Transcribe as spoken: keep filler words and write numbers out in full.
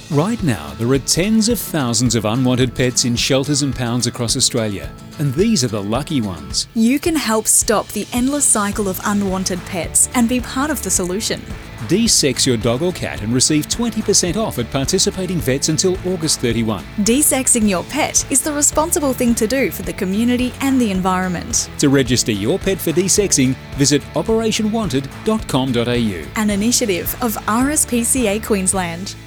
Right now, there are tens of thousands of unwanted pets in shelters and pounds across Australia, and these are the lucky ones. You can help stop the endless cycle of unwanted pets and be part of the solution. De-sex your dog or cat and receive twenty percent off at participating vets until August thirty-first. De-sexing your pet is the responsible thing to do for the community and the environment. To register your pet for de-sexing, visit operation wanted dot com dot a u. An initiative of R S P C A Queensland.